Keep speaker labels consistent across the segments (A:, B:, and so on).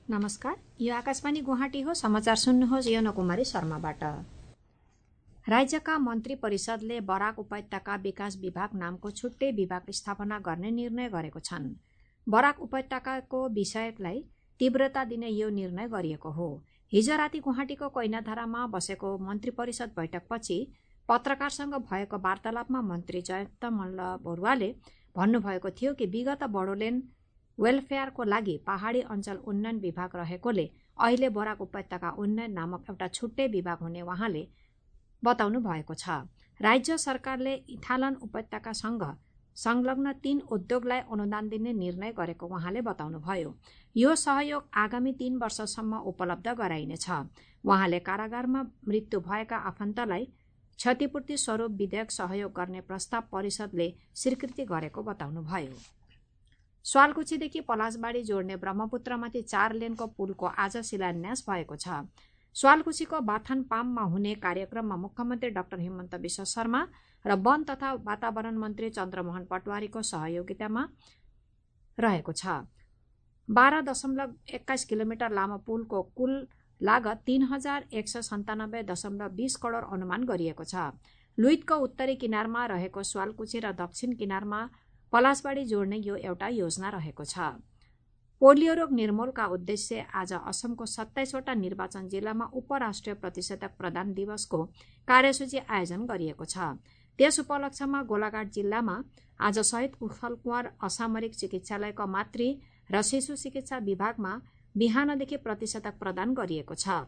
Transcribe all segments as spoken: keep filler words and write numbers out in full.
A: नमस्कार, यो आकाशवाणी गुवाहाटी हो। समाचार सुन्नुहोस् यौन कुमारी शर्माबाट। राज्यका मन्त्री परिषदले बराक उपत्यका विकास विभाग नामको छुट्टै विभाग स्थापना गर्ने निर्णय गरेको छन्। बराक उपत्यकाको विषयलाई तीव्रता दिने यो निर्णय गरिएको हो। हिजो राति गुवाहाटीको कोइनाधारामा बसेको मन्त्री परिषद बैठकपछि पत्रकारसँग भएको वार्तालापमा मन्त्री जयन्त मल्ल बरुवाले भन्नुभएको थियो कि विगत बोडोल्यान्ड वेलफेयरको लागि पहाडी अञ्चल उन्नयन विभाग रहेकोले अहिले बराक उपत्यका उन्नयन नामक एउटा छुट्टै विभाग हुने उहाँले बताउनु भएको छ। राज्य सरकारले इथालन उपत्यकासँग संलग्न तीन उद्योगलाई अनुदान दिने निर्णय गरेको उहाँले बताउनुभयो। यो सहयोग आगामी तीन वर्षसम्म उपलब्ध गराइनेछ। उहाँले कारागारमा मृत्यु भएका आफन्तलाई क्षतिपूर्ति स्वरूप विधेयक सहयोग गर्ने प्रस्ताव परिषदले स्वीकृति गरेको बताउनुभयो। स्वालकुचीदेखि पलासबाडी जोड्ने ब्रह्मपुत्रमाथि चार लेनको पुलको आज शिलान्यास भएको छ। स्वालकुचीको बाथान पाममा हुने कार्यक्रममा मुख्यमन्त्री डाक्टर हिमन्त विश्व शर्मा र वन तथा वातावरण मन्त्री चन्द्रमोहन पटवारीको सहयोगितामा रहेको छ। बाह्र दशमलव एक्काइस किलोमिटर लामो पुलको कुल लागत तीन हजार एक सय सन्तानब्बे दशमलव बीस करोड अनुमान गरिएको छ। लुइतको उत्तरी किनारमा रहेको स्वालकुची र दक्षिण किनारमा पलासबाडी जोड्ने यो एउटा योजना रहेको छ। पोलियो रोग निर्मूलका उद्देश्य आज असमको सत्ताइसवटा निर्वाचन जिल्लामा उपराष्ट्रिय प्रतिषेधक प्रदान दिवसको कार्यसूची आयोजन गरिएको छ। त्यस उपलक्ष्यमा गोलाघाट जिल्लामा आज शहीद कुशल कुँवर असामरिक चिकित्सालयको मातृ र शिशु चिकित्सा विभागमा बिहानदेखि प्रतिषेधक प्रदान गरिएको छ।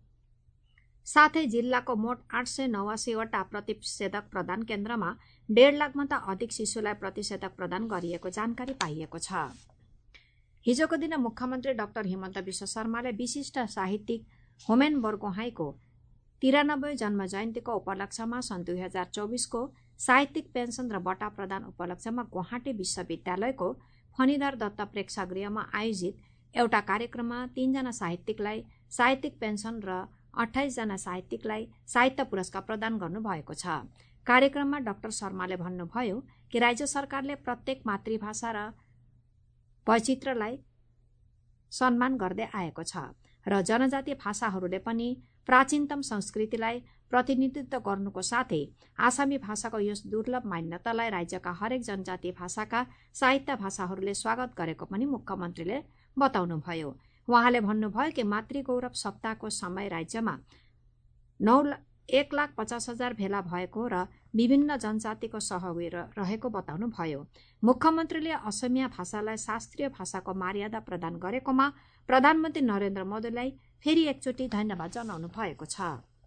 A: साथै जिल्लाको मोट आठ सय नवासीवटा प्रतिषेधक प्रदान केन्द्रमा डेढ लाखभन्दा अधिक शिशुलाई प्रतिषेधक प्रदान गरिएको जानकारी पाइएको छ। हिजोको दिन मुख्यमन्त्री डाक्टर हिमन्त विश्व शर्माले विशिष्ट साहित्यिक होमेन बरगोहाईको तिरानब्बे जन्म जयन्तीको उपलक्ष्यमा सन् दुई हजार चौबिसको साहित्यिक पेन्सन र बटा प्रदान उपलक्ष्यमा गुवाहाटी विश्वविद्यालयको फणिधर दत्त प्रेक्षागृहमा आयोजित एउटा कार्यक्रममा तीनजना साहित्यिकलाई साहित्यिक पेन्सन र अठाइस जना साहित्यिकलाई साहित्य पुरस्कार प्रदान गर्नुभएको छ। कार्यक्रममा डाक्टर शर्माले भन्नुभयो कि राज्य सरकारले प्रत्येक मातृभाषा र वैचित्रलाई सम्मान गर्दै आएको छ र जनजाति भाषाहरूले पनि प्राचीनतम संस्कृतिलाई प्रतिनिधित्व गर्नुको साथै आसामी भाषाको यस दुर्लभ मान्यतालाई राज्यका हरेक जनजाति भाषाका साहित्य भाषाहरूले स्वागत गरेको पनि मुख्यमन्त्रीले बताउनुभयो। उहाँले भन्नुभयो कि मातृ गौरव सप्ताहको समय राज्यमा नौ एक लाख पचास हजार भेला भएको र विभिन्न जनजातिको सहयोगी रहेको बताउनु भयो। मुख्यमन्त्रीले असमिया भाषालाई शास्त्रीय भाषाको मर्यादा प्रदान गरेकोमा प्रधानमन्त्री नरेन्द्र मोदीलाई फेरि एकचोटि धन्यवाद जनाउनु भएको छ।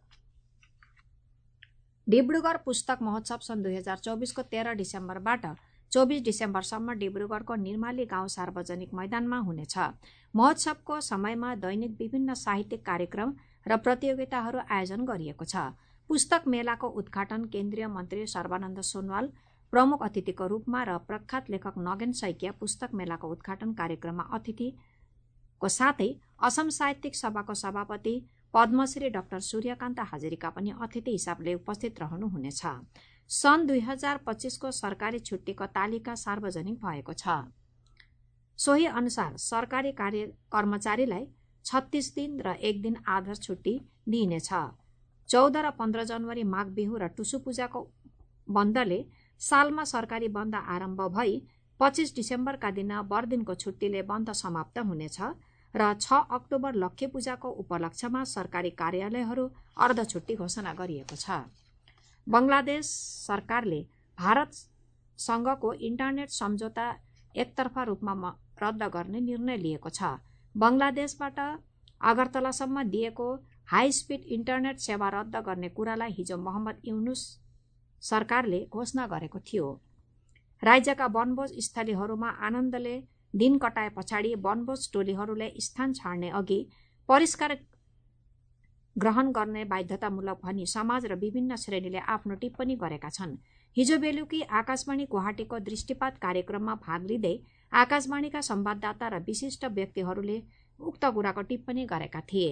A: डिब्रुगढ पुस्तक महोत्सव सन् दुई हजार चौबिसको तेह्र डिसेम्बरबाट चौबिस डिसेम्बरसम्म डिब्रुगढको निर्माली गाउँ सार्वजनिक मैदानमा हुनेछ। महोत्सवको समयमा दैनिक विभिन्न साहित्यिक कार्यक्रम र प्रतियोगिताहरू आयोजन गरिएको छ। पुस्तक मेलाको उद्घाटन केन्द्रीय मन्त्री सर्बानन्द सोनवाल प्रमुख अतिथिको रूपमा र प्रख्यात लेखक नगेन सैकिया पुस्तक मेलाको उद्घाटन कार्यक्रममा अतिथिको साथै असम साहित्यिक सभाको सभापति पद्मश्री डाक्टर सूर्यकान्त हाजरिका पनि अतिथि हिसाबले उपस्थित रहनुहुनेछ। सन् दुई हजार पच्चीसको सरकारी छुट्टीको तालिका सार्वजनिक भएको छ। सोही अनुसार सरकारी कार्य कर्मचारीलाई छत्तीस दिन र एक दिन आधार छुट्टी दिइनेछ। चौध र पन्ध्र जनवरी माघ बिहु र टुसु पूजाको बन्दले सालमा सरकारी बन्द आरम्भ भई पच्चीस डिसेम्बरका दिन बर्दिनको छुट्टीले बन्द समाप्त हुनेछ र छ अक्टोबर लक्ष्मी पूजाको उपलक्ष्यमा सरकारी कार्यालयहरू अर्ध छुट्टी घोषणा गरिएको छ। बंगलादेश सरकारले भारतसँगको इन्टरनेट सम्झौता एकतर्फा रूपमा रद्द गर्ने निर्णय लिएको छ। बंगलादेशबाट अगरतलासम्म दिएको हाई स्पिड इन्टरनेट सेवा रद्द गर्ने कुरालाई हिजो मोहम्मद युनुस सरकारले घोषणा गरेको थियो। राज्यका वनभोज स्थलीहरूमा आनन्दले दिन कटाए पछाडि वनभोज टोलीहरूले स्थान छाड्ने अघि परिष्कार ग्रहण गर्ने बाध्यतामूलक भनी समाज र विभिन्न श्रेणीले आफ्नो टिप्पणी गरेका छन्। हिजो बेलुकी आकाशवाणी गुवाहाटीको दृष्टिपात कार्यक्रममा भाग लिँदै आकाशवाणीका संवाददाता र विशिष्ट व्यक्तिहरूले उक्त कुराको टिप्पणी गरेका थिए।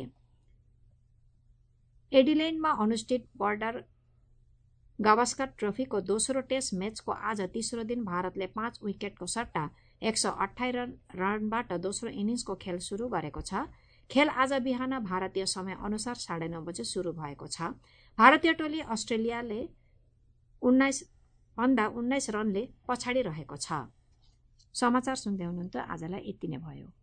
A: एडिलेडमा अनुष्ठित बोर्डर गावस्कर ट्रफीको दोस्रो टेस्ट म्याचको आज तेस्रो दिन भारतले पाँच विकेटको सट्टा एक सय अठाइस रनबाट दोस्रो इनिङ्सको खेल सुरु गरेको छ। खेल आज बिहान भारतीय समय अनुसार साढे नौ बजे सुरु भएको छ। भारतीय टोली अस्ट्रेलियाले उन्नाइस भन्दा उन्नाइस रनले पछाडि रहेको छ। समाचार सुन्दै हुनुहुन्थ्यो। आजलाई यति नै भयो।